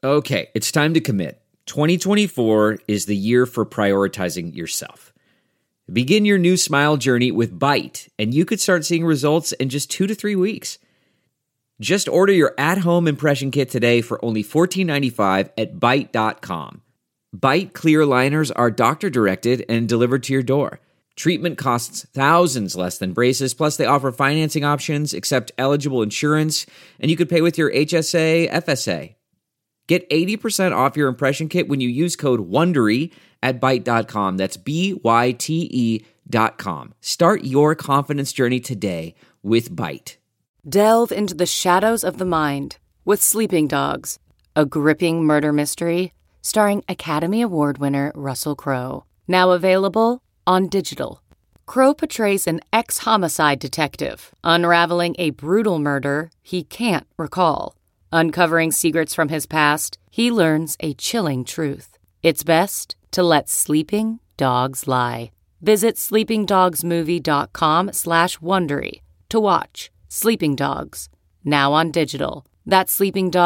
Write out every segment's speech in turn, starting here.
Okay, it's time to commit. 2024 is the year for prioritizing yourself. Begin your new smile journey with Byte, and you could start seeing results in just 2 to 3 weeks. Just order your at-home impression kit today for only $14.95 at Byte.com. Byte clear liners are doctor-directed and delivered to your door. Treatment costs thousands less than braces, plus they offer financing options, accept eligible insurance, and you could pay with your HSA, FSA. Get 80% off your impression kit when you use code WONDERY at Byte.com. That's BYTE.com. Start your confidence journey today with Byte. Delve into the shadows of the mind with Sleeping Dogs, a gripping murder mystery starring Academy Award winner Russell Crowe. Now available on digital. Crowe portrays an ex-homicide detective unraveling a brutal murder he can't recall. Uncovering secrets from his past, he learns a chilling truth. It's best to let sleeping dogs lie. Visit sleepingdogsmovie.com/Wondery to watch Sleeping Dogs, now on digital. That's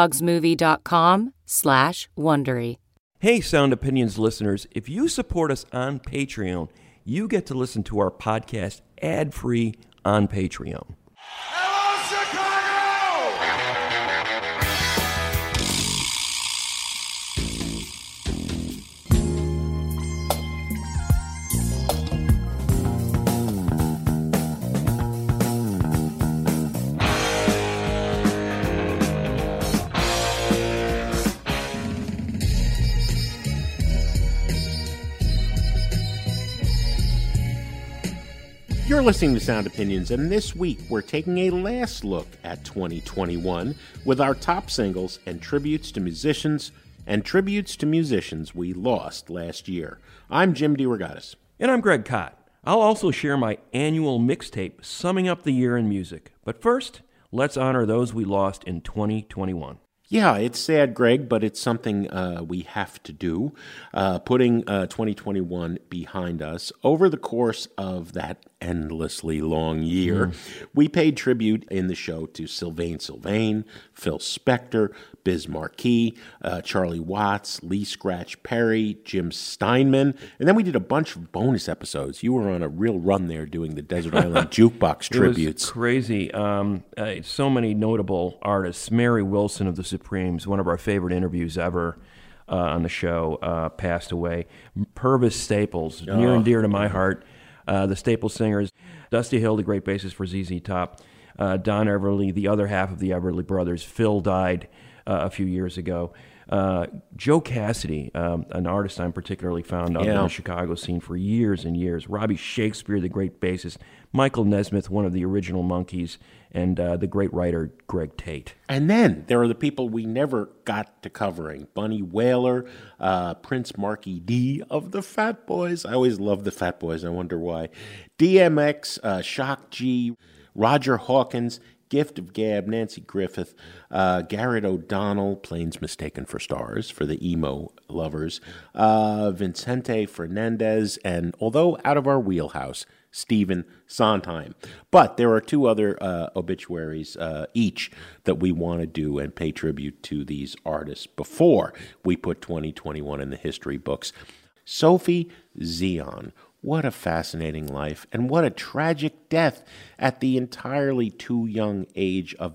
sleepingdogsmovie.com/Wondery. Hey, Sound Opinions listeners, if you support us on Patreon, you get to listen to our podcast ad-free on Patreon. Hello, Chicago! You're listening to Sound Opinions, and this week we're taking a last look at 2021 with our top singles and tributes to musicians we lost last year. I'm Jim DeRogatis. And I'm Greg Kot. I'll also share my annual mixtape summing up the year in music. But first, let's honor those we lost in 2021. Yeah, it's sad, Greg, but it's something we have to do, putting 2021 behind us. Over the course of that endlessly long year, we paid tribute in the show to Sylvain Sylvain, Phil Spector, Biz Markie, Charlie Watts, Lee Scratch Perry, Jim Steinman, and then we did a bunch of bonus episodes. You were on a real run there doing the Desert Island Jukebox tributes. It was crazy. So many notable artists. Mary Wilson of the Supremes, one of our favorite interviews ever on the show, passed away. Purvis Staples, near and dear to my heart. The Staples singers. Dusty Hill, the great bassist for ZZ Top. Don Everly, the other half of the Everly Brothers. Phil died a few years ago. Joe Cassidy, an artist I'm particularly fond of in the Chicago scene for years and years. Robbie Shakespeare, the great bassist. Michael Nesmith, one of the original Monkees, and the great writer Greg Tate. And then there are the people we never got to covering. Bunny Wailer, Prince Marky D of the Fat Boys. I always love the Fat Boys. I wonder why. DMX, Shock G, Roger Hawkins, Gift of Gab, Nancy Griffith, Garrett O'Donnell, Planes Mistaken for Stars for the emo lovers, Vicente Fernandez, and although out of our wheelhouse, Stephen Sondheim. But there are two other obituaries each that we want to do and pay tribute to these artists before we put 2021 in the history books. Sophie Zion. What a fascinating life, and what a tragic death at the entirely too young age of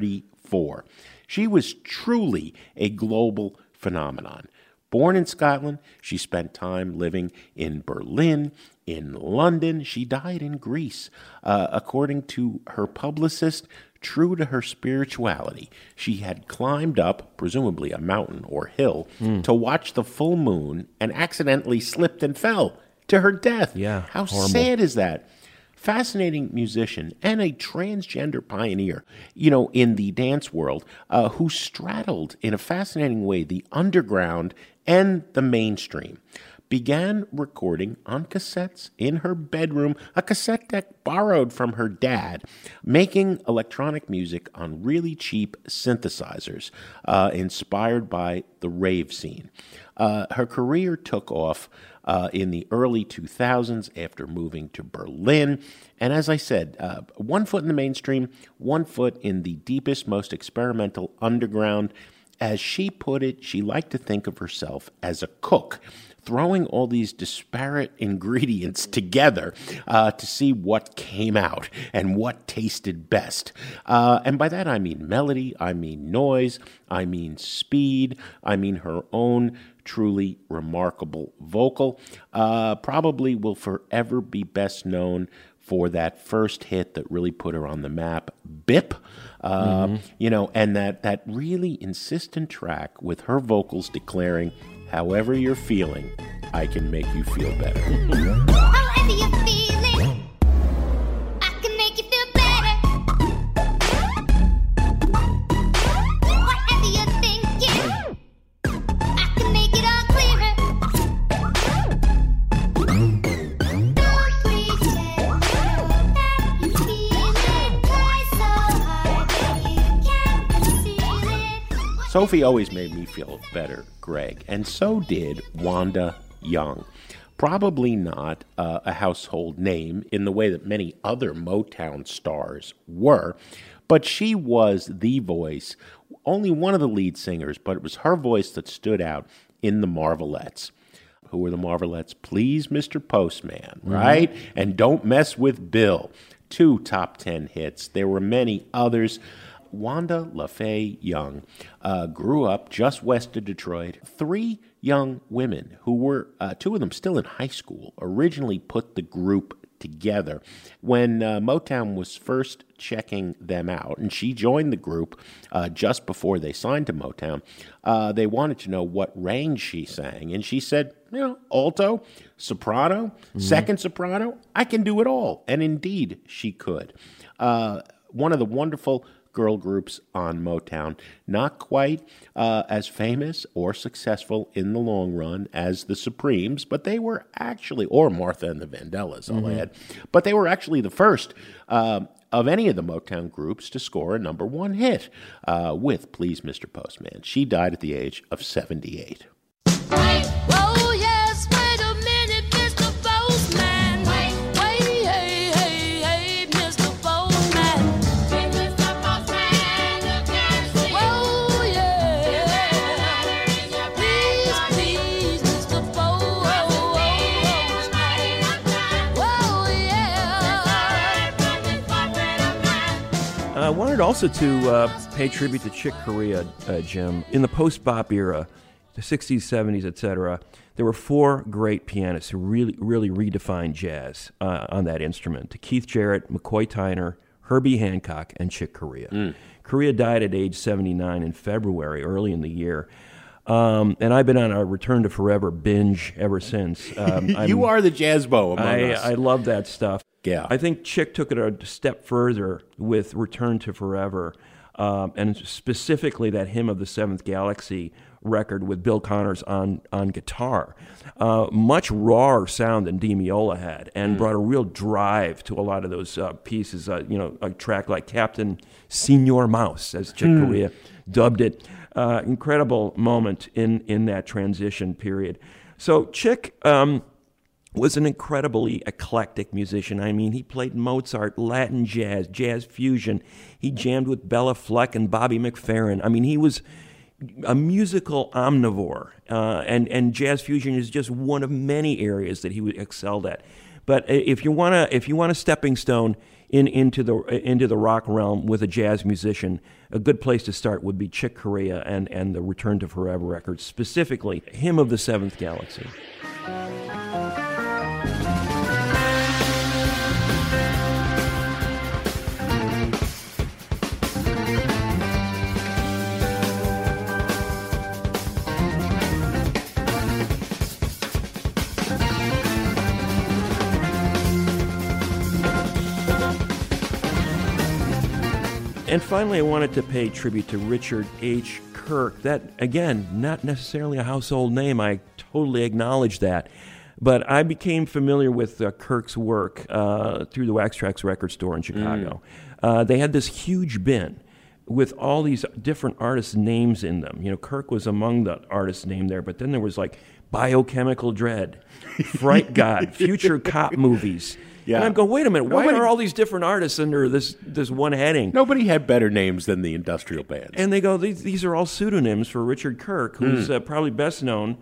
34. She was truly a global phenomenon. Born in Scotland, she spent time living in Berlin, in London. She died in Greece. According to her publicist, true to her spirituality, she had climbed up, presumably a mountain or hill, to watch the full moon and accidentally slipped and fell to her death. Yeah, how horrible. sad is that? Fascinating musician and a transgender pioneer, in the dance world, who straddled in a fascinating way the underground and the mainstream. Began recording on cassettes in her bedroom, a cassette deck borrowed from her dad, making electronic music on really cheap synthesizers, inspired by the rave scene. Her career took off in the early 2000s after moving to Berlin. And as I said, 1 foot in the mainstream, 1 foot in the deepest, most experimental underground. As she put it, she liked to think of herself as a cook, throwing all these disparate ingredients together to see what came out and what tasted best. And by that I mean melody, I mean noise, I mean speed, I mean her own truly remarkable vocal. Probably will forever be best known for that first hit that really put her on the map, Bip. You know, and that really insistent track with her vocals declaring, however you're feeling, I can make you feel better. However you're feeling, I can make you feel better. Whatever you're thinking, I can make it all clearer. Don't pretend that you feel it. Try so hard that you can't conceal it. Sophie always made me feel better, Greg, and so did Wanda Young. Probably not a household name in the way that many other Motown stars were, but she was the voice, only one of the lead singers, but it was her voice that stood out in the Marvelettes. Who were the Marvelettes? Please, Mr. Postman, right? And Don't Mess with Bill. 2 top 10 hits. There were many others. Wanda LaFay Young grew up just west of Detroit. 3 young women who were, 2 of them still in high school, originally put the group together when Motown was first checking them out, and she joined the group just before they signed to Motown. They wanted to know what range she sang, and she said, you know, alto, soprano, second soprano, I can do it all. And indeed, she could. One of the wonderful girl groups on Motown, not quite as famous or successful in the long run as the Supremes, but they were actually, or Martha and the Vandellas, I'll add, but they were actually the first of any of the Motown groups to score a number 1 hit with Please Mr. Postman. She died at the age of 78. Whoa, yes, wait a minute, Mr. Postman. Wait, hey, Mr. Postman. Mr. Postman, you can't see. Whoa, yeah. Please, Mr. Postman. Whoa, yeah. I wanted also to pay tribute to Chick Corea, Jim. In the post-bop era, the 60s, 70s, etc., there were 4 great pianists who really redefined jazz on that instrument. Keith Jarrett, McCoy Tyner, Herbie Hancock, and Chick Corea. Corea died at age 79 in February, early in the year. And I've been on a Return to Forever binge ever since. You are the jazz beau among us. I love that stuff. Yeah. I think Chick took it a step further with Return to Forever, and specifically that Hymn of the Seventh Galaxy record with Bill Connors on guitar. Much rawer sound than Dee Meola had, and brought a real drive to a lot of those pieces. A track like Captain Senior Mouse, as Chick Corea dubbed it. Incredible moment in that transition period. So Chick was an incredibly eclectic musician. I mean, he played Mozart, Latin jazz, jazz fusion. He jammed with Bella Fleck and Bobby McFerrin. I mean, he was a musical omnivore, and jazz fusion is just one of many areas that he excelled at. But if you want a stepping stone into the rock realm with a jazz musician, a good place to start would be Chick Corea and the Return to Forever record, specifically Hymn of the Seventh Galaxy. And finally, I wanted to pay tribute to Richard H. Kirk. That, again, not necessarily a household name. I totally acknowledge that. But I became familiar with Kirk's work through the Wax Trax record store in Chicago. They had this huge bin with all these different artists' names in them. You know, Kirk was among the artists' name there, but then there was like Biochemical Dread, Fright God, Future Cop movies. Yeah. And I'm going, wait a minute, why Nobody- are all these different artists under this one heading? Nobody had better names than the industrial bands. And they go, these are all pseudonyms for Richard Kirk, who's probably best known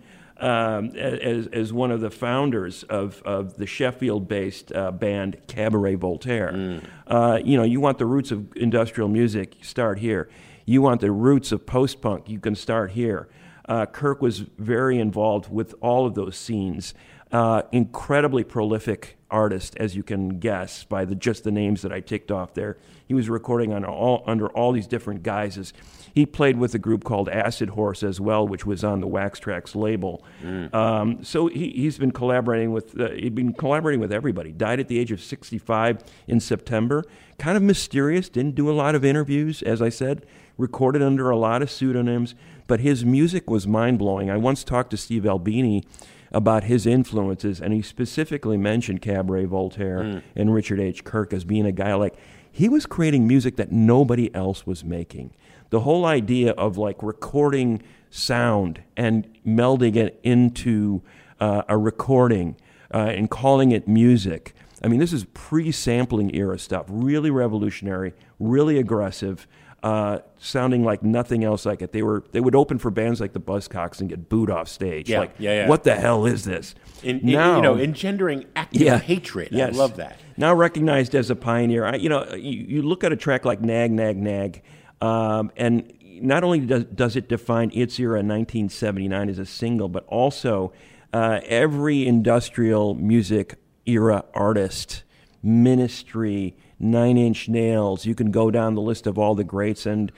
as one of the founders of the Sheffield-based band Cabaret Voltaire. You know, you want the roots of industrial music, you start here. You want the roots of post-punk, you can start here. Kirk was very involved with all of those scenes. Incredibly prolific artist, as you can guess by just the names that I ticked off there. He was recording under all these different guises. He played with a group called Acid Horse as well, which was on the Wax Trax label. So he's been collaborating with everybody. Died at the age of 65 in September. Kind of mysterious. Didn't do a lot of interviews, as I said. Recorded under a lot of pseudonyms, but his music was mind blowing. I once talked to Steve Albini about his influences, and he specifically mentioned Cabaret Voltaire and Richard H. Kirk as being a guy like, he was creating music that nobody else was making. The whole idea of like recording sound and melding it into a recording and calling it music. I mean, this is pre-sampling era stuff, really revolutionary, really aggressive. Sounding like nothing else like it. They would open for bands like the Buzzcocks and get booed off stage. Yeah. What the hell is this? Engendering active hatred. Yes. I love that. Now recognized as a pioneer. You look at a track like Nag, Nag, Nag, and not only does it define its era in 1979 as a single, but also every industrial music era artist, Ministry, Nine Inch Nails. You can go down the list of all the greats and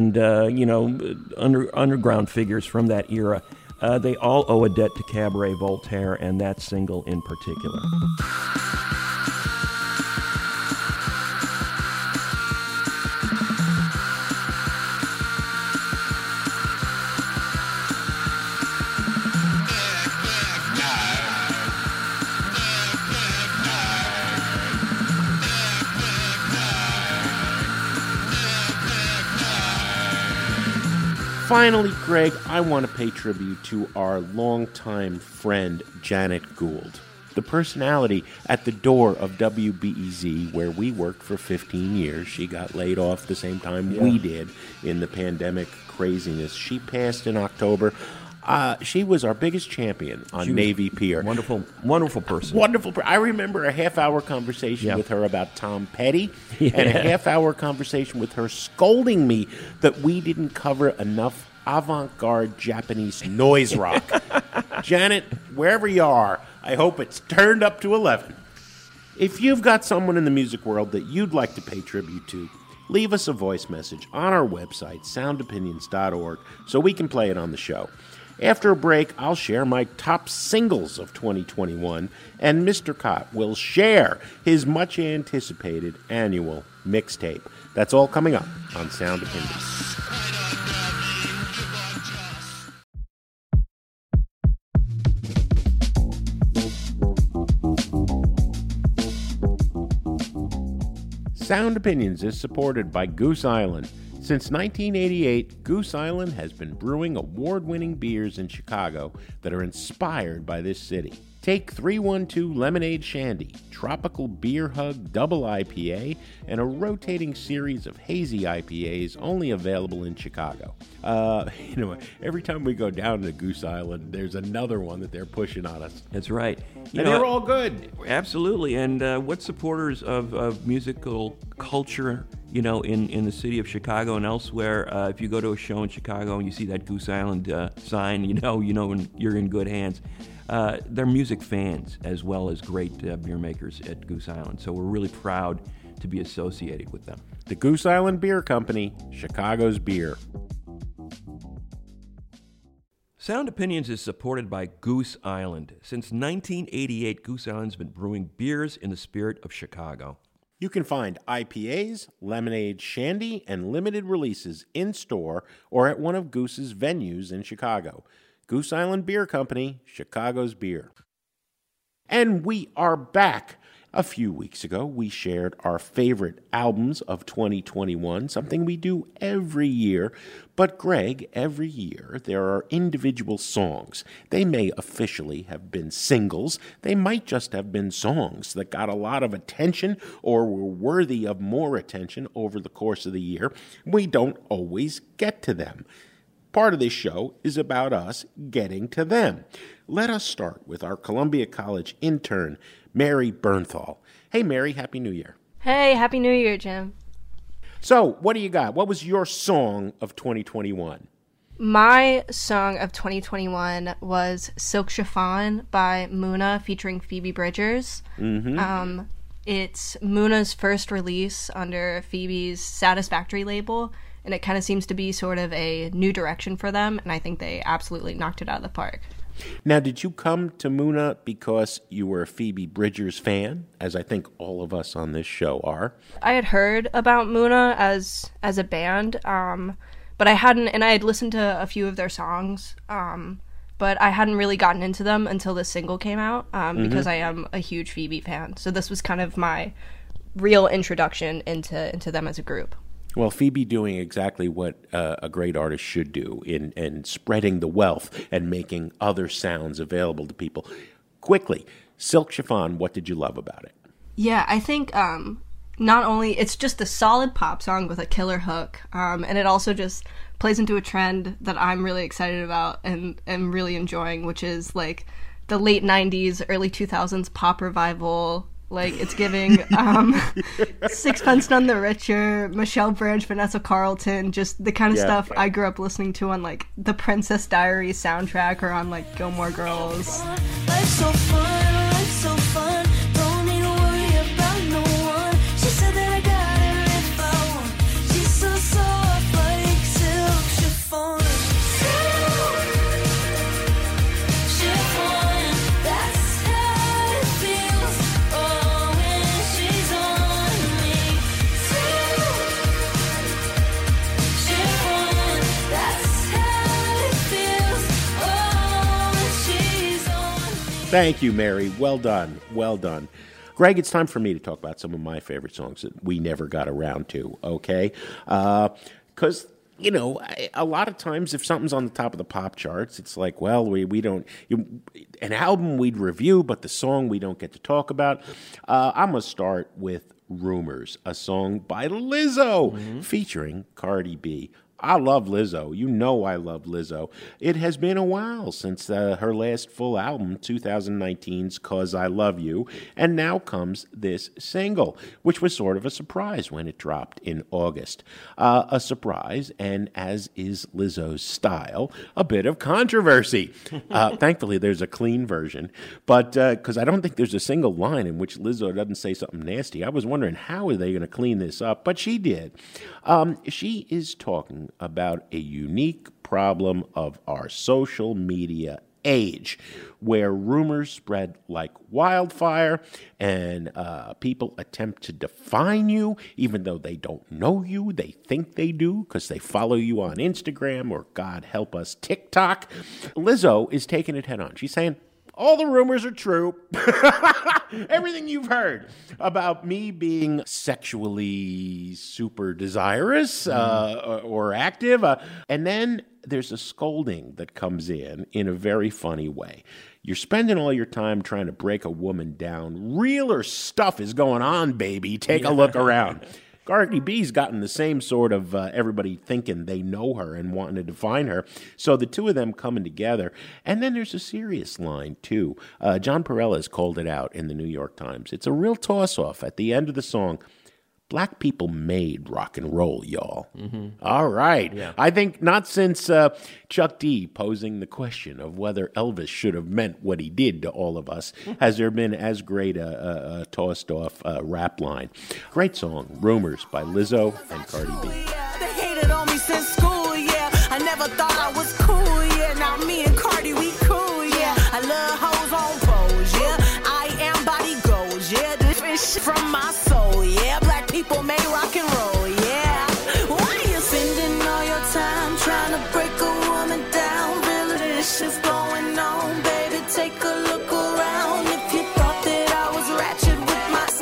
underground figures from that era. They all owe a debt to Cabaret Voltaire and that single in particular. Finally, Greg, I want to pay tribute to our longtime friend, Janet Gould, the personality at the door of WBEZ, where we worked for 15 years. She got laid off the same time we did in the pandemic craziness. She passed in October. She was our biggest champion on Navy Pier. Wonderful, wonderful person. Wonderful. I remember a half-hour conversation with her about Tom Petty and a half-hour conversation with her scolding me that we didn't cover enough avant-garde Japanese noise rock. Janet, wherever you are, I hope it's turned up to 11. If you've got someone in the music world that you'd like to pay tribute to, leave us a voice message on our website, soundopinions.org, so we can play it on the show. After a break, I'll share my top singles of 2021, and Mr. Cott will share his much-anticipated annual mixtape. That's all coming up on Sound Opinions. Sound Opinions is supported by Goose Island. Since 1988, Goose Island has been brewing award-winning beers in Chicago that are inspired by this city. Take 312 Lemonade Shandy, Tropical Beer Hug Double IPA, and a rotating series of hazy IPAs only available in Chicago. Every time we go down to Goose Island, there's another one that they're pushing on us. That's right. And they're all good. Absolutely. And what supporters of musical culture, in the city of Chicago and elsewhere, if you go to a show in Chicago and you see that Goose Island sign, when you're in good hands. They're music fans as well as great beer makers at Goose Island. So we're really proud to be associated with them. The Goose Island Beer Company, Chicago's beer. Sound Opinions is supported by Goose Island. Since 1988, Goose Island's been brewing beers in the spirit of Chicago. You can find IPAs, lemonade shandy, and limited releases in-store or at one of Goose's venues in Chicago. Goose Island Beer Company, Chicago's beer. And we are back. A few weeks ago, we shared our favorite albums of 2021, something we do every year. But Greg, every year there are individual songs. They may officially have been singles. They might just have been songs that got a lot of attention or were worthy of more attention over the course of the year. We don't always get to them. Part of this show is about us getting to them. Let us start with our Columbia College intern, Mary Bernthal. Hey, Mary, Happy New Year. Hey, Happy New Year, Jim. So, what do you got? What was your song of 2021? My song of 2021 was Silk Chiffon by Muna featuring Phoebe Bridgers. It's Muna's first release under Phoebe's Satisfactory label, and it kind of seems to be sort of a new direction for them, and I think they absolutely knocked it out of the park. Now, did you come to Muna because you were a Phoebe Bridgers fan, as I think all of us on this show are? I had heard about Muna as a band, but I hadn't, and I had listened to a few of their songs, but I hadn't really gotten into them until this single came out, because I am a huge Phoebe fan. So this was kind of my real introduction into them as a group. Well, Phoebe doing exactly what a great artist should do in spreading the wealth and making other sounds available to people. Quickly, Silk Chiffon, what did you love about it? Yeah, I think not only, it's just a solid pop song with a killer hook, and it also just plays into a trend that I'm really excited about and am really enjoying, which is like the late 90s, early 2000s pop revival. Like, it's giving Sixpence None the Richer, Michelle Branch, Vanessa Carlton, just the kind of stuff I grew up listening to on, like, the Princess Diaries soundtrack or on, like, Gilmore Girls. Life's so fun, don't need to worry about no one. She said that I got her if I want. She's so soft like silk chiffon. Silk chiffon, that's how it feels. Oh, when she's on me. Silk chiffon, that's how it feels. Oh, when she's on me. Thank you, Mary. Well done. Well done. Greg, it's time for me to talk about some of my favorite songs that we never got around to, okay? Because, you know, a lot of times if something's on the top of the pop charts, it's like, well, we don't, an album we'd review, but the song we don't get to talk about. I'm going to start with Rumors, a song by Lizzo featuring Cardi B. I love Lizzo. You know I love Lizzo. It has been a while since her last full album, 2019's 'Cause I Love You, and now comes this single, which was sort of a surprise when it dropped in August. A surprise, and as is Lizzo's style, a bit of controversy. Thankfully, there's a clean version, but because I don't think there's a single line in which Lizzo doesn't say something nasty. I was wondering, how are they going to clean this up? But she did. She is talking about a unique problem of our social media age, where rumors spread like wildfire and people attempt to define you even though they don't know you. They think they do because they follow you on Instagram or, God help us, TikTok. Lizzo is taking it head on. She's saying, all the rumors are true. Everything you've heard about me being sexually super desirous or active. And then there's a scolding that comes in a very funny way. You're spending all your time trying to break a woman down. Realer stuff is going on, baby. Take a look around. Cardi B's gotten the same sort of everybody thinking they know her and wanting to define her. So the two of them coming together. And then there's a serious line, too. John Perez called it out in the New York Times. It's a real toss-off at the end of the song. Black people made rock and roll, y'all. All right. Yeah. I think not since Chuck D posing the question of whether Elvis should have meant what he did to all of us has there been as great a tossed-off rap line. Great song, Rumors by Lizzo and Cardi B. They hated on me since school, yeah. I never thought I was cool, yeah. Now me and Cardi, we cool, yeah. I love hoes on pose, yeah. I am body goals, yeah. This is from my soul, yeah. Black people made rock and roll, yeah. Why you spending all your time trying to break a woman down? Really, this shit's going on, baby. Take a look around. If you thought that I was ratchet with my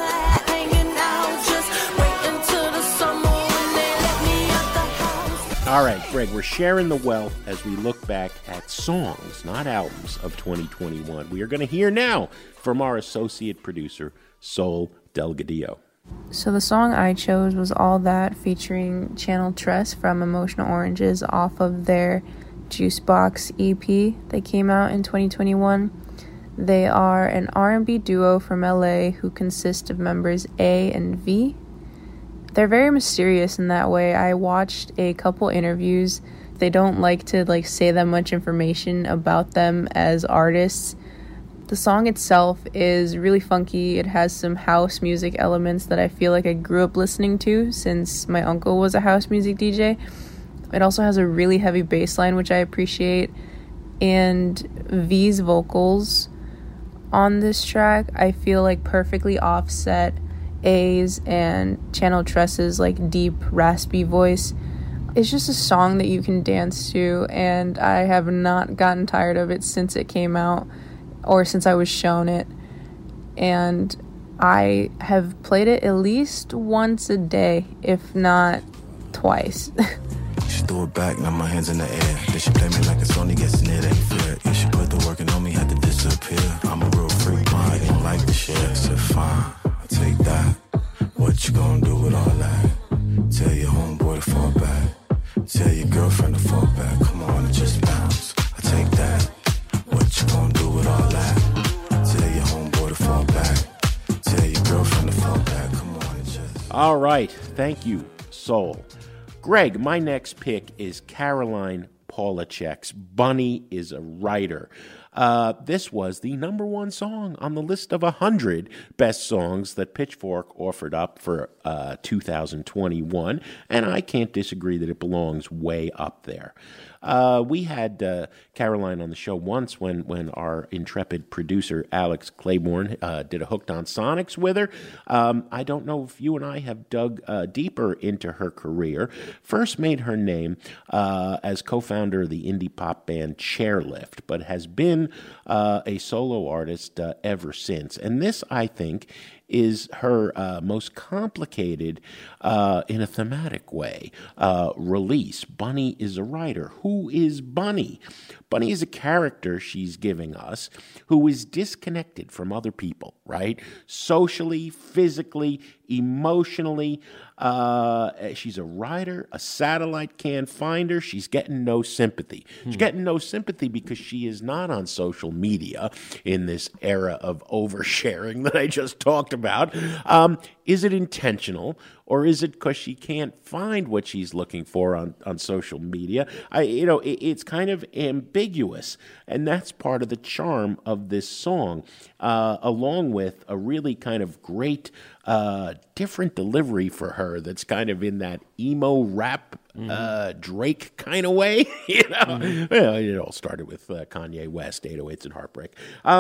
All right, Greg, we're sharing the wealth as we look back at songs, not albums, of 2021. We are going to hear now from our associate producer, Sol Delgadillo. So the song I chose was All That featuring Channel Tress from Emotional Oranges off of their Juicebox EP that came out in 2021. They are an R&B duo from LA who consist of members A and V. They're very mysterious in that way. I watched a couple interviews. They don't like to say that much information about them as artists. The song itself is really funky. It has some house music elements that I feel like I grew up listening to since my uncle was a house music DJ. It also has a really heavy bass line, which I appreciate. And V's vocals on this track, I feel like perfectly offset A's and Channel Tress's deep, raspy voice. It's just a song that you can dance to, and I have not gotten tired of it since it came out or since I was shown it. And I have played it at least once a day, if not twice. She threw it back, now my hands in the air. Then she play me like a Sony, gets near that fair. Yeah, she put the working on me, had to disappear. I'm a real freak, ma, I didn't like the shit. I said, fine, I'll take that. What you gonna do with all that? Tell your homeboy to fall back. Tell your girlfriend to fall back. Come on and just bounce. I take that. What you gonna do with all that? Tell your homeboy to fall back. Tell your girlfriend to fall back. Come on and just... All right. Thank you, Sol. Greg, my next pick is Caroline Polachek's Bunny is a Writer. This was the number one song on the list of 100 best songs that Pitchfork offered up for 2021, and I can't disagree that it belongs way up there. We had Caroline on the show once when our intrepid producer Alex Claiborne did a Hooked on Sonics with her. I don't know if you and I have dug deeper into her career. First made her name as co-founder of the indie pop band Chairlift, but has been a solo artist ever since. And this, I think, is her most complicated, in a thematic way, release. Bunny is a Writer. Who is Bunny? Bunny is a character she's giving us who is disconnected from other people, right? Socially, physically, emotionally. She's a writer. A satellite can't find her. She's getting no sympathy. She's getting no sympathy because she is not on social media in this era of oversharing that I just talked about. Is it intentional, or is it because she can't find what she's looking for on social media? It's kind of ambiguous, and that's part of the charm of this song, along with a really kind of great different delivery for her that's kind of in that emo rap Drake kind of way. Well, it all started with Kanye West, 808s and Heartbreak.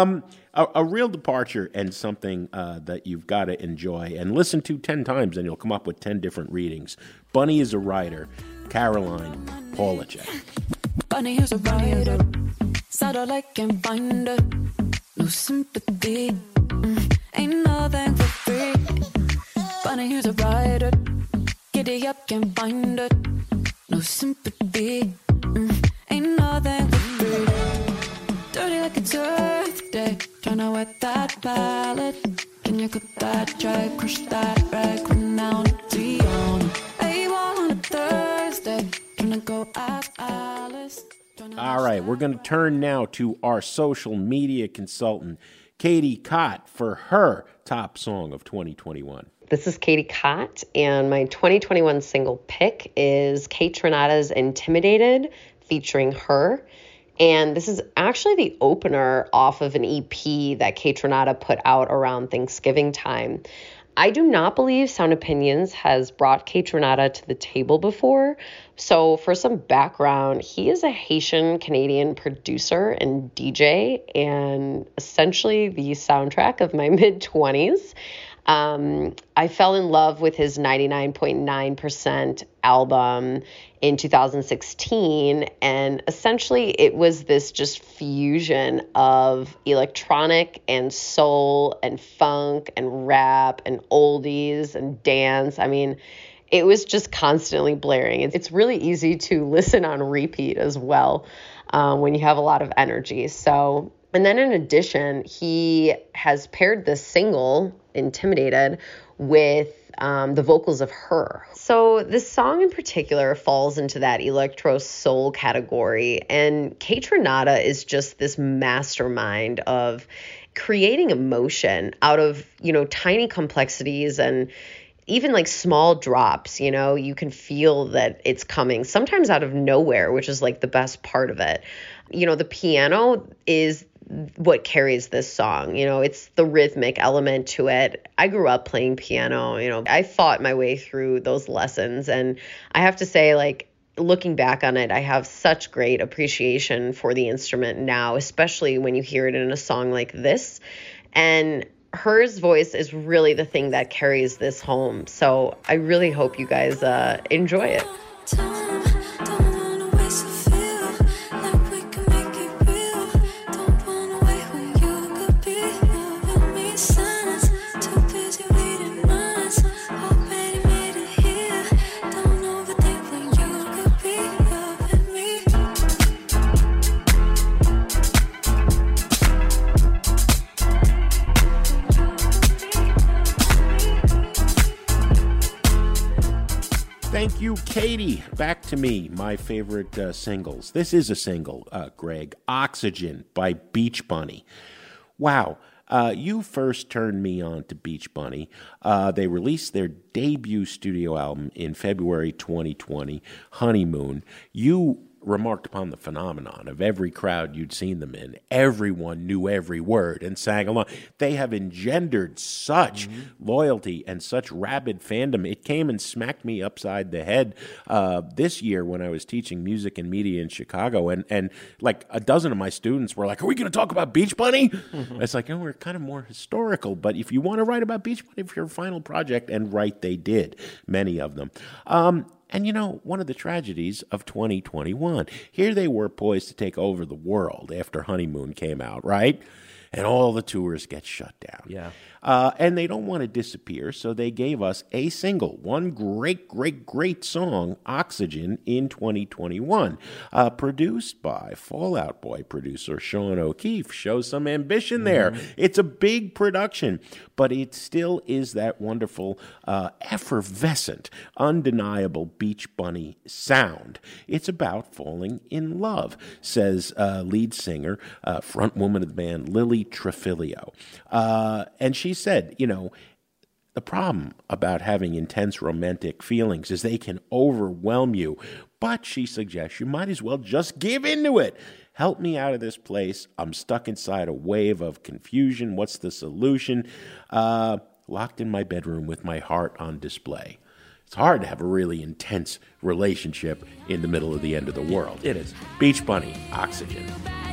A real departure, and something that you've got to enjoy and listen to 10 times, and you'll come up with 10 different readings. Bunny is a Writer, Caroline Polachek. Bunny is a writer, satellite can find her. No sympathy, ain't nothing for free. Bunny is a writer, giddy up can find her. No sympathy, ain't nothing for free. Dirty like it's Earth Day, tryna wet that palette. Can you cut that drag, crush that rag, run down to Dion? A1 on a Thursday, tryna go ask Alice. All right, we're going to turn now to our social media consultant, Katie Cott, for her top song of 2021. This is Katie Cott, and my 2021 single pick is Kate Renata's Intimidated, featuring Her. And this is actually the opener off of an EP that Kate Renata put out around Thanksgiving time. I do not believe Sound Opinions has brought Kate Renata to the table before. So for some background, he is a Haitian-Canadian producer and DJ, and essentially the soundtrack of my mid-20s. I fell in love with his 99.9% album in 2016, and essentially it was this just fusion of electronic and soul and funk and rap and oldies and dance. I mean, it was just constantly blaring. It's really easy to listen on repeat as well when you have a lot of energy. So, and then in addition, he has paired this single, Intimidated, with the vocals of Her. So this song in particular falls into that electro soul category. And Kaytranada is just this mastermind of creating emotion out of, tiny complexities and even like small drops. You can feel that it's coming sometimes out of nowhere, which is like the best part of it. The piano is what carries this song. It's the rhythmic element to it. I grew up playing piano. I fought my way through those lessons. And I have to say, like, looking back on it, I have such great appreciation for the instrument now, especially when you hear it in a song like this. And Her's voice is really the thing that carries this home. So I really hope you guys enjoy it. Thank you, Katie. Back to me, my favorite singles. This is a single, Greg. Oxygen by Beach Bunny. Wow. You first turned me on to Beach Bunny. They released their debut studio album in February 2020, Honeymoon. You remarked upon the phenomenon of every crowd you'd seen them in. Everyone knew every word and sang along. They have engendered such loyalty and such rabid fandom. It came and smacked me upside the head this year when I was teaching music and media in Chicago. And like a dozen of my students were like, "Are we going to talk about Beach Bunny?" It's like, we're kind of more historical. But if you want to write about Beach Bunny for your final project, and right, they did, many of them. And one of the tragedies of 2021, here they were poised to take over the world after Honeymoon came out, right? And all the tours get shut down. Yeah. And they don't want to disappear, so they gave us a single, one great song, Oxygen, in 2021, produced by Fall Out Boy producer Sean O'Keefe. Shows some ambition there. It's a big production, but it still is that wonderful, effervescent, undeniable Beach Bunny sound. It's about falling in love, says lead singer, front woman of the band, Lily Trafilio. And she said, the problem about having intense romantic feelings is they can overwhelm you. But she suggests you might as well just give into it. Help me out of this place. I'm stuck inside a wave of confusion. What's the solution? Locked in my bedroom with my heart on display. It's hard to have a really intense relationship in the middle of the end of the world. It is. Beach Bunny, Oxygen.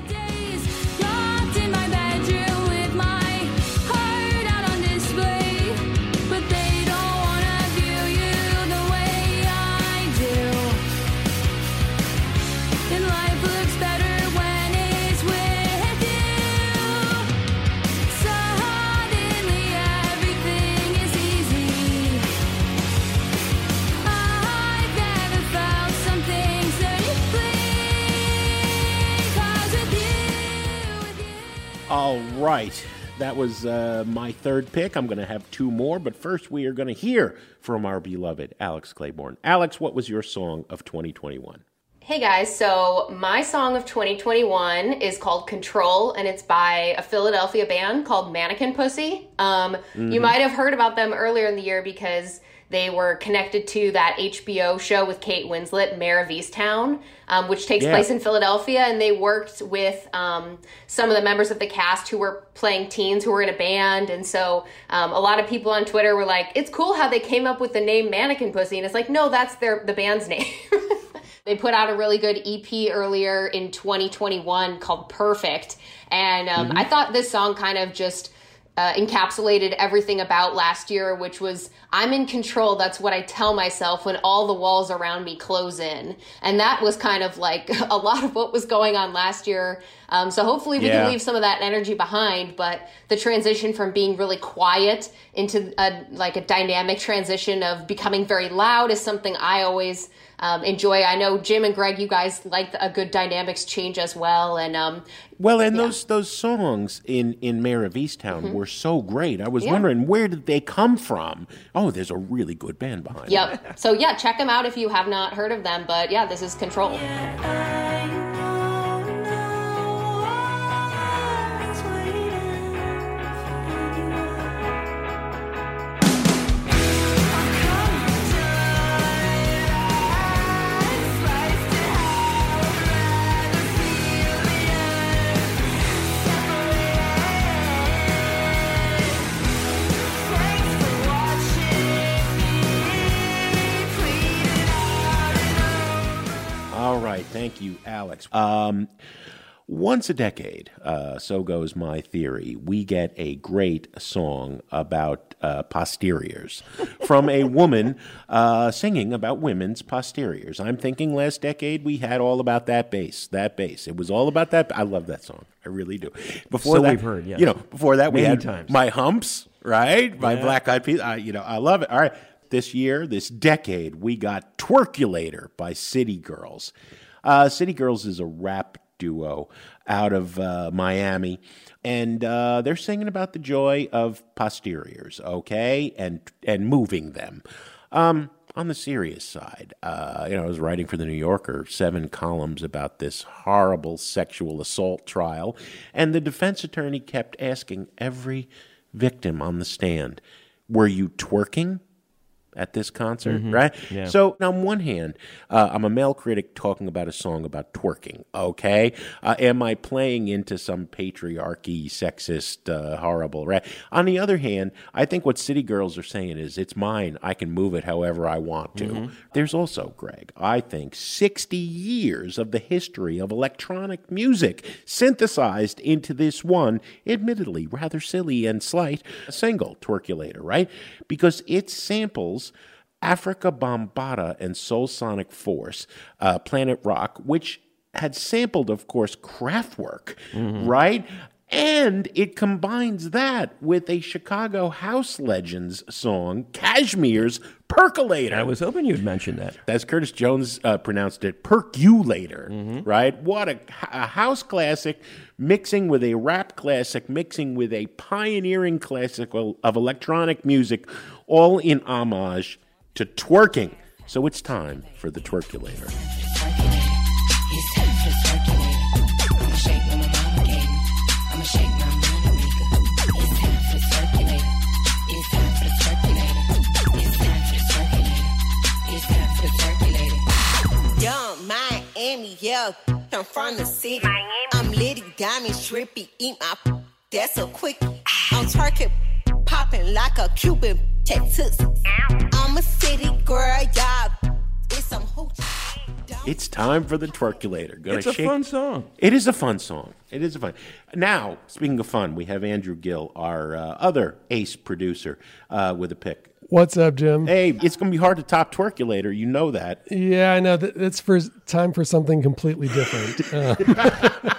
All right, that was my third pick. I'm going to have two more, but first we are going to hear from our beloved Alex Claiborne. Alex, what was your song of 2021? Hey guys, so my song of 2021 is called Control, and it's by a Philadelphia band called Mannequin Pussy. You might have heard about them earlier in the year because they were connected to that HBO show with Kate Winslet, Mayor of Easttown, which takes place in Philadelphia. And they worked with some of the members of the cast who were playing teens who were in a band. And so a lot of people on Twitter were like, it's cool how they came up with the name Mannequin Pussy. And it's like, no, that's the band's name. They put out a really good EP earlier in 2021 called Perfect. And I thought this song kind of just encapsulated everything about last year, which was I'm in control. That's what I tell myself when all the walls around me close in. And that was kind of like a lot of what was going on last year. So hopefully we can leave some of that energy behind, but the transition from being really quiet into a dynamic transition of becoming very loud is something I always enjoy. I know Jim and Greg, you guys like a good dynamics change as well. And those songs in Mayor of Easttown were so great. I was wondering, where did they come from? Oh, there's a really good band behind them. Yep. So check them out if you have not heard of them. But this is Control. All right, thank you, Alex. Once a decade, so goes my theory, we get a great song about posteriors from a woman singing about women's posteriors. I'm thinking last decade we had all about that bass. It was all about that. I love that song. I really do. Before so that, we've heard, yeah. Before that we Many had times. My Humps, right? My Black Eyed Peas. I love it. All right. This year, this decade, we got Twerkulator by City Girls. City Girls is a rap duo out of Miami, and they're singing about the joy of posteriors, okay, and moving them. On the serious side, I was writing for The New Yorker, 7 columns about this horrible sexual assault trial, and the defense attorney kept asking every victim on the stand, were you twerking at this concert, right? Yeah. So on one hand, I'm a male critic talking about a song about twerking, okay? Am I playing into some patriarchy, sexist, horrible, right? On the other hand, I think what City Girls are saying is, it's mine. I can move it however I want to. There's also, Greg, I think 60 years of the history of electronic music synthesized into this one, admittedly rather silly and slight, single, Twerkulator, right? Because it samples Africa Bambaataa and Soul Sonic Force, Planet Rock, which had sampled, of course, Kraftwerk, right? And it combines that with a Chicago House Legends song, Kashmir's Percolator. I was hoping you'd mention that. As Curtis Jones pronounced it, Perculator, right? What a house classic mixing with a rap classic, mixing with a pioneering classic of electronic music, all in homage to twerking. So it's time for the Twerkulator. It's time for the Twerkulator. I'ma shake what my mama gave me. I'ma shake my money maker. It's time for the Twerkulator. It's time for the Twerkulator. It's time for the Twerkulator. It's time for the Twerkulator. Young Miami, yeah, I'm from the city. I'm litty, diamond, trippy, eat my that's a quick. I'm twerking, popping like a Cuban tattoos. I'm a city girl, y'all. It's some hoochie. It's time for the Twerkulator. It's a fun song. It is a fun song. It is a fun. Now, speaking of fun, we have Andrew Gill, our other ace producer, with a pick. What's up, Jim? Hey, it's going to be hard to top Twerkulator. You know that. Yeah, I know. It's time for something completely different.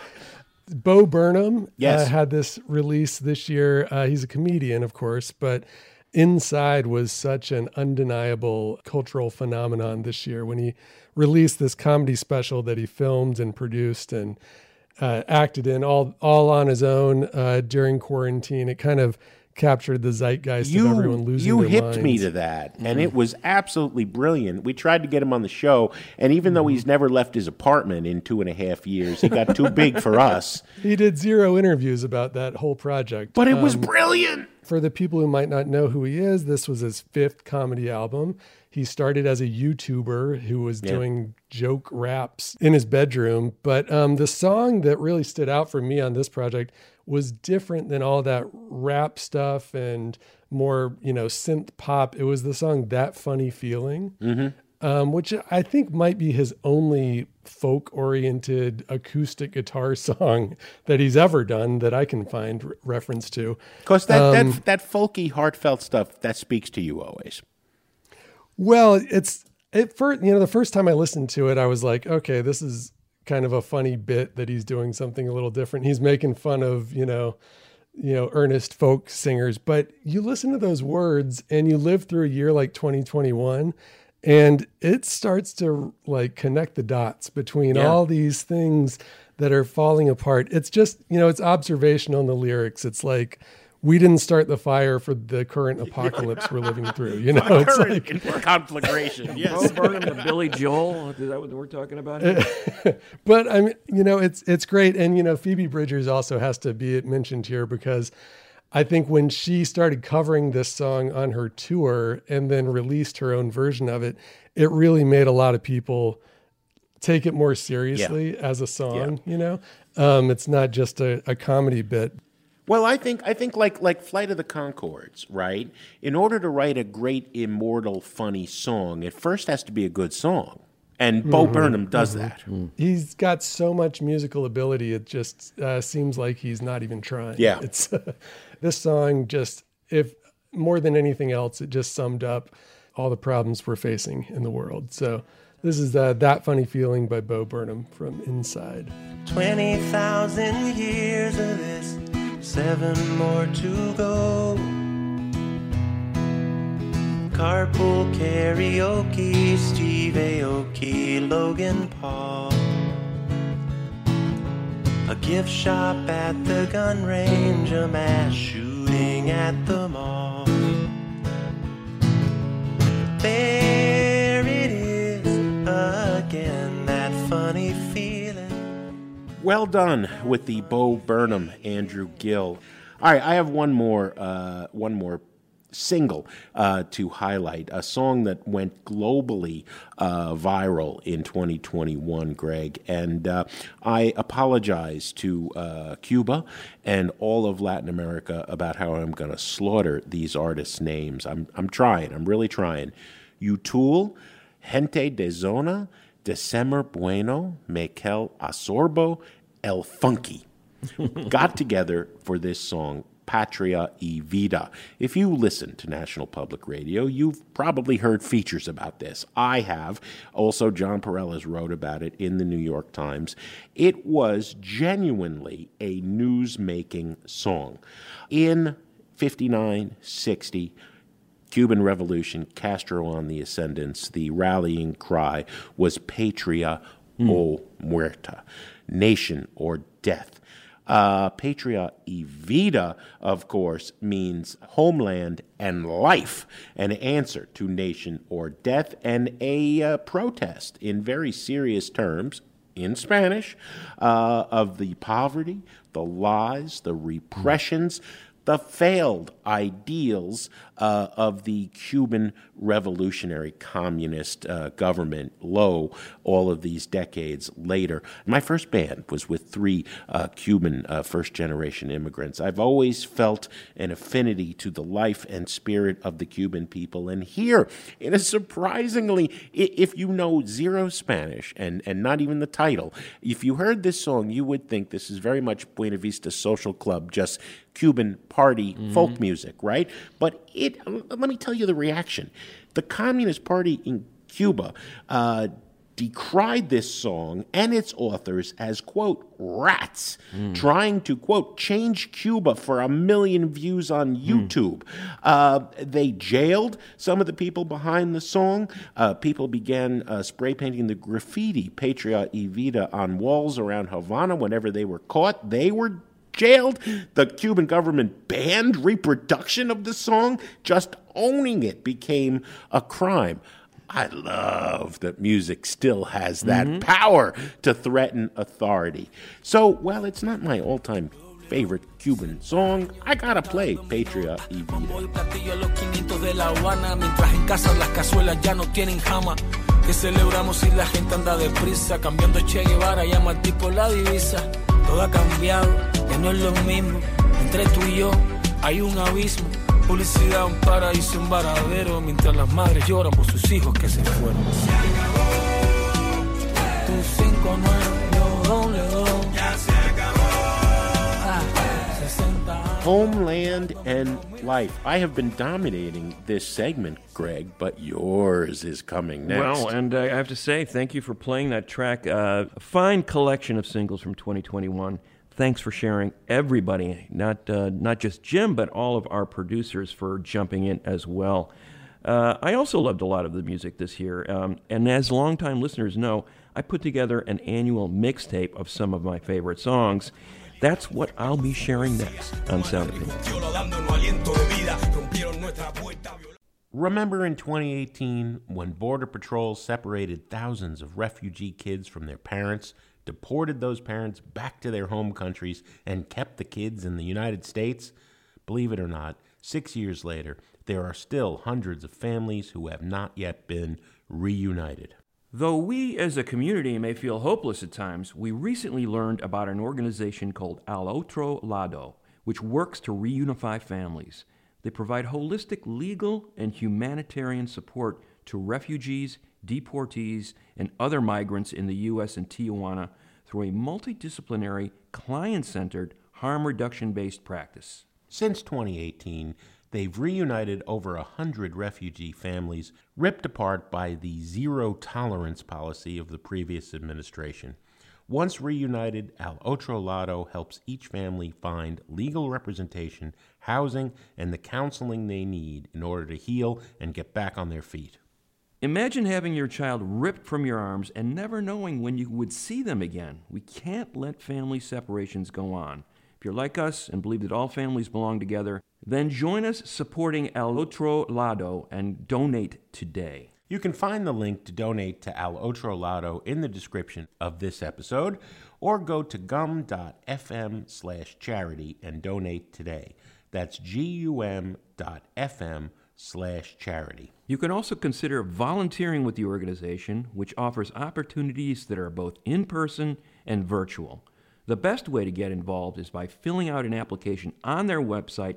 Bo Burnham had this release this year. He's a comedian, of course, but Inside was such an undeniable cultural phenomenon this year when he released this comedy special that he filmed and produced and acted in all on his own during quarantine. It kind of captured the zeitgeist of everyone losing their minds. You hipped me to that, and it was absolutely brilliant. We tried to get him on the show, and even though he's never left his apartment in 2.5 years, he got too big for us. He did 0 interviews about that whole project. But it was brilliant! For the people who might not know who he is, this was his 5th comedy album. He started as a YouTuber who was doing joke raps in his bedroom. But the song that really stood out for me on this project was different than all that rap stuff and more, synth pop. It was the song That Funny Feeling. which I think might be his only folk-oriented acoustic guitar song that he's ever done that I can find reference to. Because that folky, heartfelt stuff, that speaks to you always. Well, the first time I listened to it, I was like, okay, this is kind of a funny bit that he's doing something a little different. He's making fun of, earnest folk singers, but you listen to those words and you live through a year like 2021 and it starts to like connect the dots between all these things that are falling apart. It's just, it's observational in the lyrics. It's like, we didn't start the fire for the current apocalypse we're living through. It's like conflagration. Yes. Bo Burnham to Billy Joel. Is that what we're talking about? But I mean, it's great. And, Phoebe Bridgers also has to be mentioned here because I think when she started covering this song on her tour and then released her own version of it, it really made a lot of people take it more seriously as a song, It's not just a comedy bit. Well, I think like Flight of the Conchords, right? In order to write a great, immortal, funny song, it first has to be a good song. And Bo Burnham does that. He's got so much musical ability, it just seems like he's not even trying. Yeah. It's this song just, if more than anything else, it just summed up all the problems we're facing in the world. So this is That Funny Feeling by Bo Burnham from Inside. 20,000 years of this, 7 more to go. Carpool karaoke, Steve Aoki, Logan Paul. A gift shop at the gun range, a mass shooting at the mall. There it is again, that funny feeling. Well done with the Bo Burnham, Andrew Gill. All right, I have one more single to highlight, a song that went globally viral in 2021, Greg. And I apologize to Cuba and all of Latin America about how I'm going to slaughter these artists' names. I'm trying. I'm really trying. Utul, Gente de Zona, December Bueno, Mikel Asorbo, El Funky got together for this song, Patria y Vida. If you listen to National Public Radio, you've probably heard features about this. I have. Also, John Perellas wrote about it in the New York Times. It was genuinely a news-making song. In 59-60, Cuban Revolution, Castro on the ascendance, the rallying cry was Patria o Muerta, nation or death. Patria y Vida, of course, means homeland and life, an answer to nation or death, and a protest in very serious terms, in Spanish, of the poverty, the lies, the repressions, the failed ideals of the Cuban revolutionary communist government, all of these decades later. My first band was with 3 Cuban first-generation immigrants. I've always felt an affinity to the life and spirit of the Cuban people. And here, in a surprisingly, if you know zero Spanish and not even the title, if you heard this song, you would think this is very much Buena Vista Social Club, just Cuban party folk music, right? But let me tell you the reaction. The Communist Party in Cuba decried this song and its authors as, quote, rats, trying to, quote, change Cuba for 1 million views on YouTube. They jailed some of the people behind the song. People began spray painting the graffiti Patria y Vida on walls around Havana whenever they were caught. They were jailed. The Cuban government banned reproduction of the song. Just owning it became a crime. I love that music still has that power to threaten authority. So, while it's not my all-time favorite Cuban song, I gotta play Patria y Vida. Que celebramos y la gente anda deprisa, cambiando Che Guevara, llama al tipo la divisa. Todo ha cambiado, ya no es lo mismo. Entre tú y yo hay un abismo. Publicidad, un paraíso, un varadero, mientras las madres lloran por sus hijos que se fueron. Tu 5-9, yo doble do. Ya se acabó. 60 años. Homeland and Life. I have been dominating this segment, Greg, but yours is coming next. Well, and I have to say, thank you for playing that track. A fine collection of singles from 2021. Thanks for sharing, everybody, not just Jim, but all of our producers for jumping in as well. I also loved a lot of the music this year, and as longtime listeners know, I put together an annual mixtape of some of my favorite songs. That's what I'll be sharing next on Sound Opinions. Remember in 2018 when Border Patrol separated thousands of refugee kids from their parents, deported those parents back to their home countries, and kept the kids in the United States? Believe it or not, 6 years later, there are still hundreds of families who have not yet been reunited. Though we as a community may feel hopeless at times, we recently learned about an organization called Al Otro Lado, which works to reunify families. They provide holistic legal and humanitarian support to refugees, deportees, and other migrants in the U.S. and Tijuana through a multidisciplinary, client-centered, harm reduction-based practice. Since 2018, they've reunited over 100 refugee families ripped apart by the zero-tolerance policy of the previous administration. Once reunited, Al Otro Lado helps each family find legal representation, housing, and the counseling they need in order to heal and get back on their feet. Imagine having your child ripped from your arms and never knowing when you would see them again. We can't let family separations go on. If you're like us and believe that all families belong together, then join us supporting Al Otro Lado and donate today. You can find the link to donate to Al Otro Lado in the description of this episode, or go to gum.fm/charity and donate today. That's gum.fm/charity. You can also consider volunteering with the organization, which offers opportunities that are both in-person and virtual. The best way to get involved is by filling out an application on their website,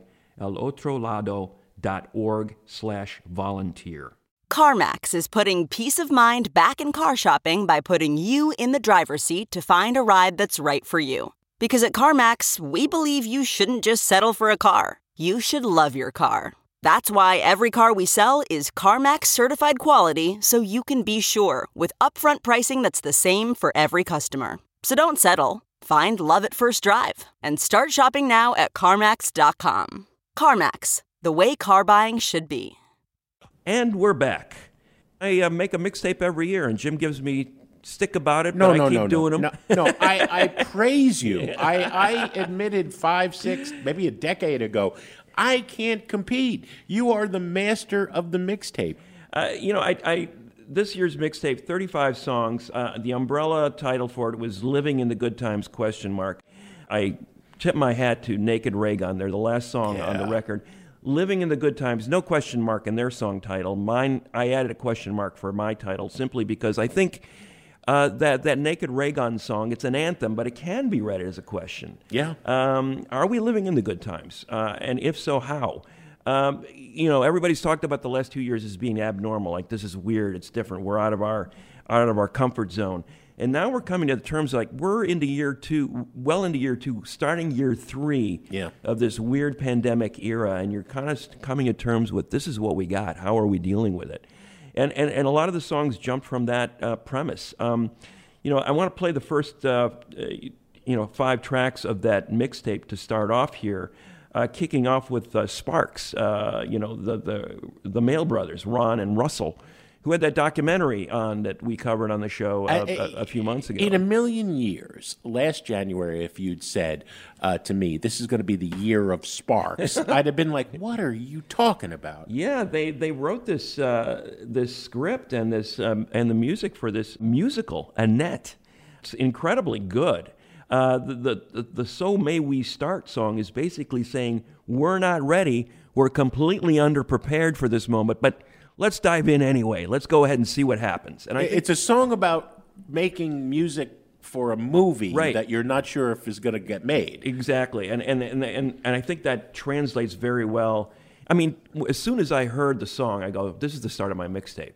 alotrolado.org/volunteer. CarMax is putting peace of mind back in car shopping by putting you in the driver's seat to find a ride that's right for you. Because at CarMax, we believe you shouldn't just settle for a car. You should love your car. That's why every car we sell is CarMax certified quality, so you can be sure with upfront pricing that's the same for every customer. So don't settle. Find love at first drive and start shopping now at CarMax.com. CarMax, the way car buying should be. And we're back. I make a mixtape every year, and Jim gives me stick about it, No, but I keep doing them. No, I praise you. I admitted 5, 6, maybe a decade ago, I can't compete. You are the master of the mixtape. This year's mixtape, 35 songs. The umbrella title for it was "Living in the Good Times?" ? I tip my hat to Naked Raygun. They're the last song on the record. Living in the Good Times, no question mark in their song title. Mine, I added a question mark for my title simply because I think that Naked Raygun song, it's an anthem, but it can be read as a question. Yeah. Are we living in the good times? And if so, how? Everybody's talked about the last 2 years as being abnormal. Like, this is weird. It's different. We're out of our comfort zone. And now we're coming to the terms like we're into year 2, well into year 2, starting year 3 of this weird pandemic era. And you're kind of coming to terms with this is what we got. How are we dealing with it? And a lot of the songs jumped from that premise. I want to play the first 5 tracks of that mixtape to start off here. Kicking off with Sparks, the Mail Brothers, Ron and Russell, who had that documentary on that we covered on the show a few months ago. In a million years, last January, if you'd said to me, this is going to be the year of Sparks, I'd have been like, what are you talking about? Yeah, they wrote this script and the music for this musical, Annette. It's incredibly good. The So May We Start song is basically saying, we're not ready, we're completely underprepared for this moment, but let's dive in anyway. Let's go ahead and see what happens. And it's a song about making music for a movie that you're not sure if is going to get made. Exactly, and I think that translates very well. I mean, as soon as I heard the song, I go, "This is the start of my mixtape."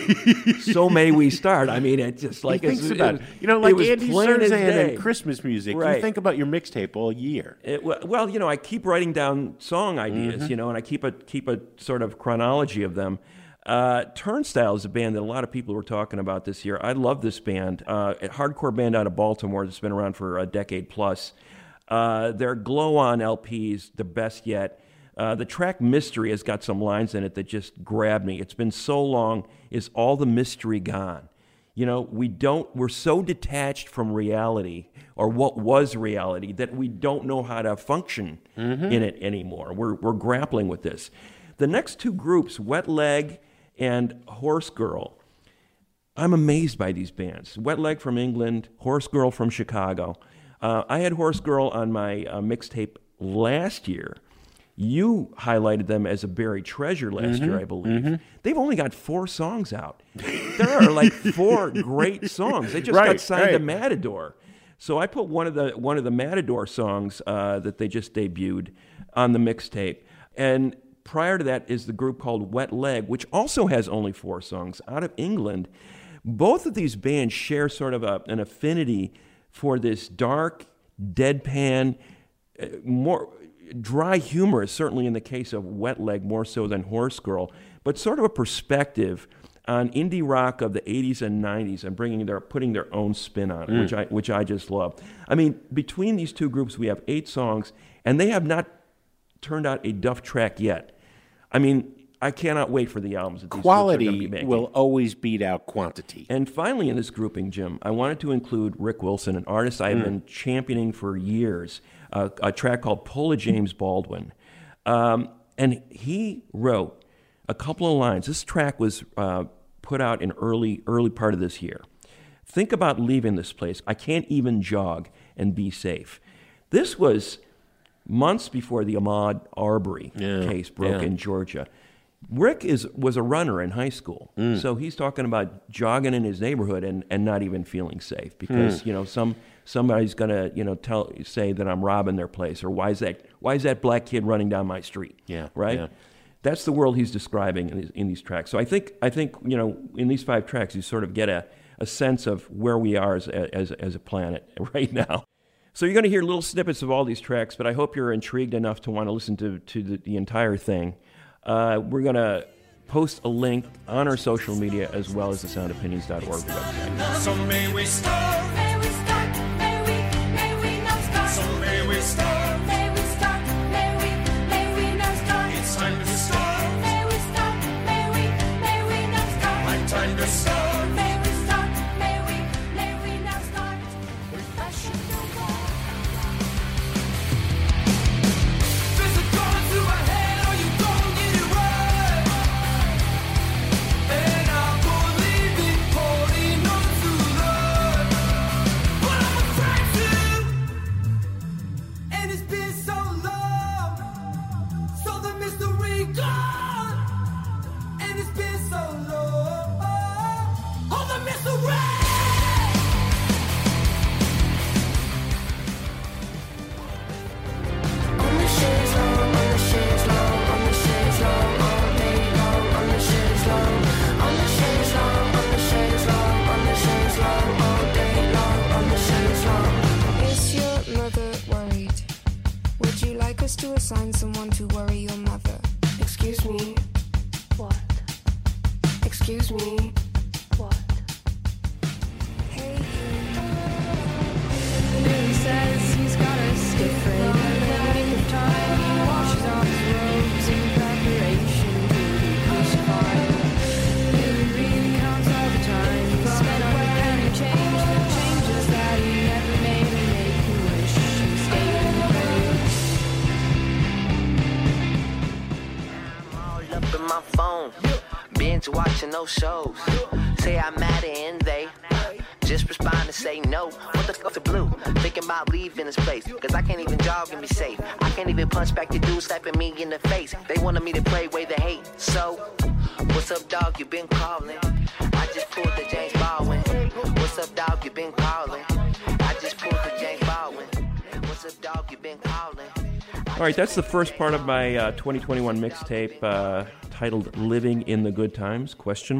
So may we start. I mean, it's just like he thinks about it. You know, like Andy Surzan and Christmas music. Right. You think about your mixtape all year. Well, you know, I keep writing down song ideas, you know, and I keep a sort of chronology of them. Turnstile is a band that a lot of people were talking about this year. I love this band, a hardcore band out of Baltimore that's been around for a decade plus. Their Glow On LPs, the best yet. The track Mystery has got some lines in it that just grabbed me. It's been so long, is all the mystery gone? You know, we're so detached from reality, or what was reality, that we don't know how to function in it anymore. We're grappling with this. The next two groups, Wet Leg and Horse Girl, I'm amazed by these bands. Wet Leg from England, Horse Girl from Chicago. I had Horse Girl on my mixtape last year. You highlighted them as a buried treasure last year, I believe. They've only got 4 songs out. There are like 4 great songs. They just got signed to Matador. So I put one of the Matador songs that they just debuted on the mixtape. And prior to that is the group called Wet Leg, which also has only 4 songs, out of England. Both of these bands share sort of an affinity for this dark, deadpan, more dry humor, certainly in the case of Wet Leg, more so than Horse Girl, but sort of a perspective on indie rock of the 80s and 90s and putting their own spin on it, which I just love. I mean, between these two groups, we have 8 songs, and they have not turned out a duff track yet. I mean, I cannot wait for the albums that these Quality groups are going to be making. will always beat out quantity. And finally, in this grouping, Jim, I wanted to include Rick Wilson, an artist I have been championing for years, a track called Pull a James Baldwin. And he wrote a couple of lines. This track was put out in early part of this year. Think about leaving this place. I can't even jog and be safe. This was months before the Ahmaud Arbery case broke in Georgia. Rick was a runner in high school, so he's talking about jogging in his neighborhood and not even feeling safe because you know somebody's gonna say that I'm robbing their place, or why is that black kid running down my street? Right. Yeah. That's the world he's describing in these tracks. So I think you know, in these 5 tracks you sort of get a sense of where we are as a planet right now. So you're going to hear little snippets of all these tracks, but I hope you're intrigued enough to want to listen to the entire thing. We're going to post a link on our social media as well as the soundopinions.org website. So may we start, may we start, may we not start. So may we start, may we start, may we not start. It's time to start, may we start, may we not start. My time to start, may we start, may we not start. With passion no more. There's a gun to my head, or you don't get it right. And I believe in holding on to love, but I'm afraid to. And it's been so long, so the mystery gone. And it's been so long, oh the mystery. On the shades long, on the shades long, on the shades long, all day long, on the shades long, on the shades long, on the shades long, on the shades long, all day long, on the shades long. Is your mother worried? Would you like us to assign someone to worry your mother? Excuse me. What? Excuse me. What? Hey, Billy says he's got a stiff rig. In the time he washes off his robes in preparation to be crucified. Billy really counts all the time he spent on having changed the changes that he never made and make him wish he stayed in the grave. All up in my phone, binge watching those shows. Say I'm mad and they just respond and say no. What the fuck the blue? Thinking about leaving this place, cause I can't even jog and be safe. I can't even punch back the dude slapping me in the face. They wanted me to play way the hate. So, what's up dog, you been calling? I just pulled the James Baldwin. What's up dog, you been calling? I just pulled the James Baldwin. What's aggressive dog, you've been calling. All right, that's the first part of my 2021 mixtape titled "Living in the Good Times?" ?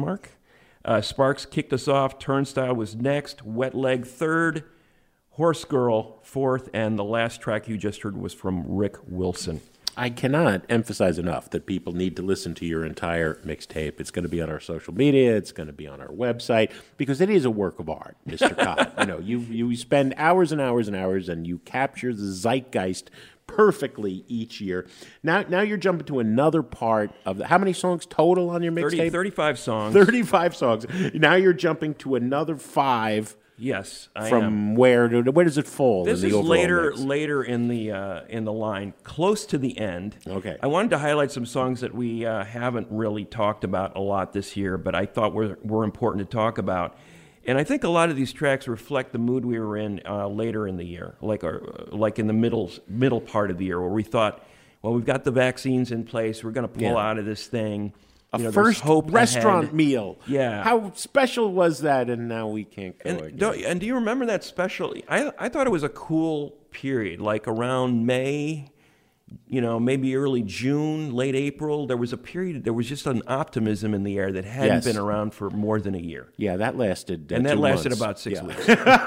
Sparks kicked us off. Turnstile was next. Wet Leg third. Horse Girl fourth, and the last track you just heard was from Rick Wilson. I cannot emphasize enough that people need to listen to your entire mixtape. It's going to be on our social media. It's going to be on our website because it is a work of art, Mr. Cott. You spend hours and hours and hours, and you capture the zeitgeist perfectly each year. Now you're jumping to another part of how many songs total on your mixtape? 35 songs. 35 songs. Now you're jumping to another 5. Yes, I From am. where does it fall? This in the is overall mix? later in the line, close to the end. Okay. I wanted to highlight some songs that we haven't really talked about a lot this year, but I thought were important to talk about. And I think a lot of these tracks reflect the mood we were in later in the year, like in the middle part of the year, where we thought, well, we've got the vaccines in place, we're going to pull out of this thing. A there's first hope restaurant ahead. meal. Yeah. How special was that? And now we can't go again. And do you remember that special? I thought it was a cool period, like around May, maybe early June, late April. There was a period, there was just an optimism in the air that hadn't Yes. been around for more than a year. Yeah, that lasted And that 2 lasted months. about 6 Yeah. weeks.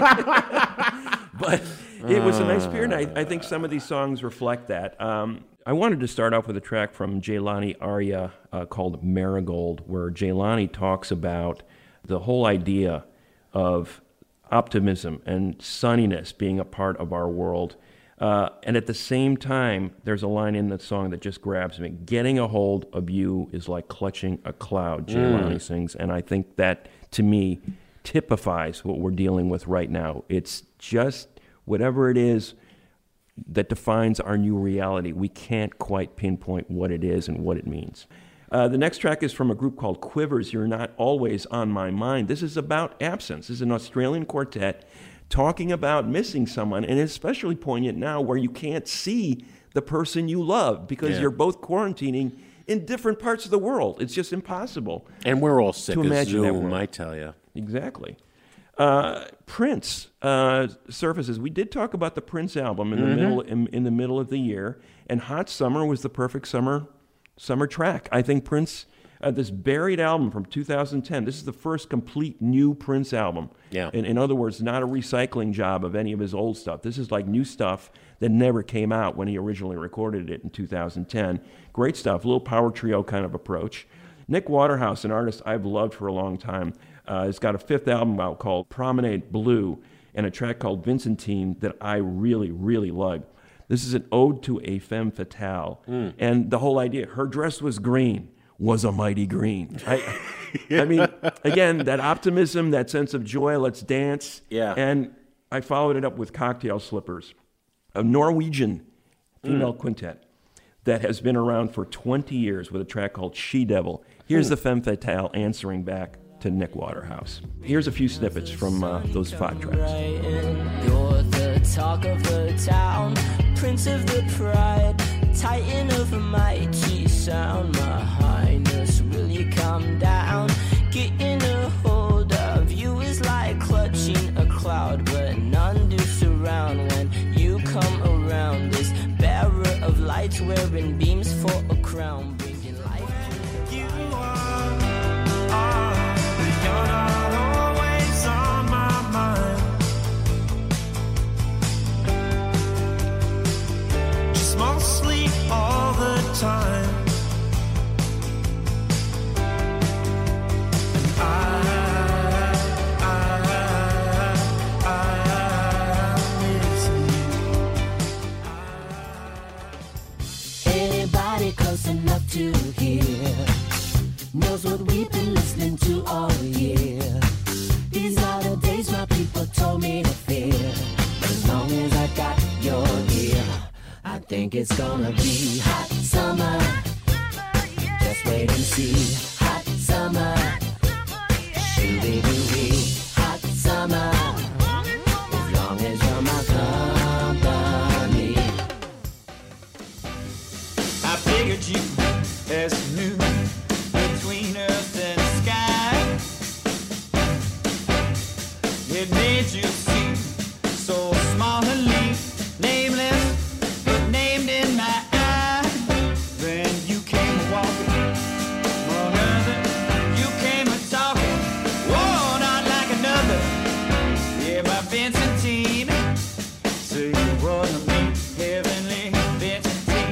But it was a nice period. I think some of these songs reflect that. I wanted to start off with a track from Jaylani Arya called Marigold, where Jaylani talks about the whole idea of optimism and sunniness being a part of our world. And at the same time, there's a line in the song that just grabs me. Getting a hold of you is like clutching a cloud, Jaylani sings. And I think that, to me, typifies what we're dealing with right now. It's just whatever it is that defines our new reality. We can't quite pinpoint what it is and what it means. The next track is from a group called Quivers, You're Not Always on My Mind. This is about absence. This is an Australian quartet talking about missing someone, and it's especially poignant now where you can't see the person you love because you're both quarantining in different parts of the world. It's just impossible. And we're all sick to of imagine that Zoom, world. I tell you. Exactly. Prince surfaces. We did talk about the Prince album in the middle in the middle of the year, and Hot Summer was the perfect summer track. I think Prince, this Buried album from 2010. This is the first complete new Prince album. Yeah. In other words, not a recycling job of any of his old stuff. This is like new stuff that never came out when he originally recorded it in 2010. Great stuff. A little power trio kind of approach. Nick Waterhouse, an artist I've loved for a long time, has got a 5th album out called Promenade Blue and a track called Vincentine that I really, really love. This is an ode to a femme fatale. And the whole idea, her dress was green, was a mighty green. I mean, again, that optimism, that sense of joy, let's dance. Yeah. And I followed it up with Cocktail Slippers, a Norwegian female quintet that has been around for 20 years with a track called She Devil. Here's the femme fatale answering back to Nick Waterhouse. Here's a few snippets from those 5 tracks. You're the talk of the town, prince of the pride, titan of a mighty sound. My highness, will you come down? Getting a hold of you is like clutching a cloud, but none do surround when you come around. This bearer of lights wearing beams for a crown, bringing life to you. You're not always on my mind. Just mostly all the time. Anybody close enough to hear knows what we've been listening to all year. These are the days my people told me to fear. But as long as I got your ear, I think it's gonna be hot summer. Just wait and see. Hot summer. Shoo-dee-doo-dee. Hot summer. As long as you're my company. I figured you as new between earth and sky. It made you seem so small and leaf, nameless what I mean. Heavenly fantasy.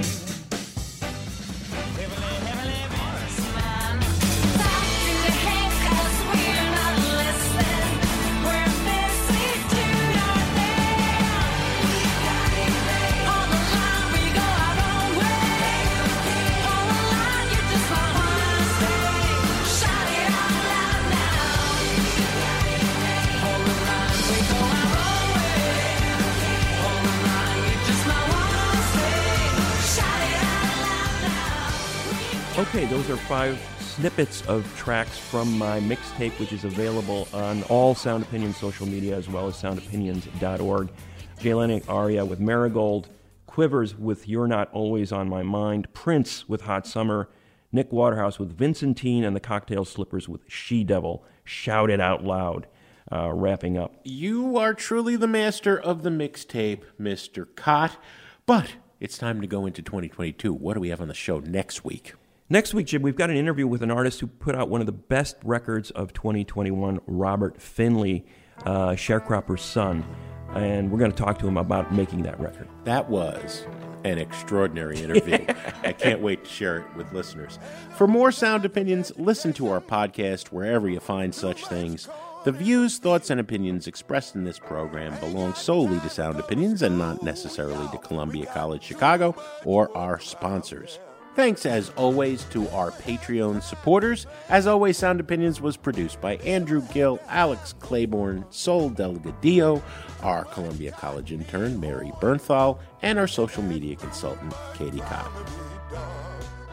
Okay, those are 5 snippets of tracks from my mixtape, which is available on all Sound Opinions social media as well as soundopinions.org. Jay Aria with Marigold, Quivers with You're Not Always on My Mind, Prince with Hot Summer, Nick Waterhouse with Vincentine, and the Cocktail Slippers with She Devil. Shout it out loud. Wrapping up. You are truly the master of the mixtape, Mr. Cott. But it's time to go into 2022. What do we have on the show next week? Next week, Jim, we've got an interview with an artist who put out one of the best records of 2021, Robert Finley, Sharecropper's son. And we're going to talk to him about making that record. That was an extraordinary interview. I can't wait to share it with listeners. For more Sound Opinions, listen to our podcast wherever you find such things. The views, thoughts, and opinions expressed in this program belong solely to Sound Opinions and not necessarily to Columbia College Chicago or our sponsors. Thanks, as always, to our Patreon supporters. As always, Sound Opinions was produced by Andrew Gill, Alex Claiborne, Sol Delgadillo, our Columbia College intern, Mary Bernthal, and our social media consultant, Katie Cobb.